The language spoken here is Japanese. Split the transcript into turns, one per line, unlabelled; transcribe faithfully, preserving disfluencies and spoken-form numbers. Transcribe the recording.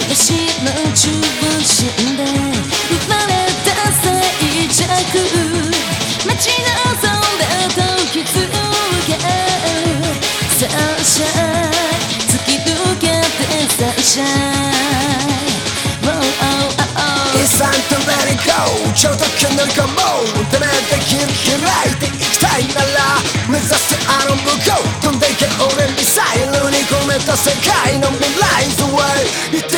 東の中心で生まれた静寂待ち望んだ時続けサンシャイン突き抜けてサンシャイン
It's time to let it go ちょっと気乗り込もうダメできる開いていきたいなら目指せあの向こう飛んでいけ俺ミサイルに込めた世界の未来 The way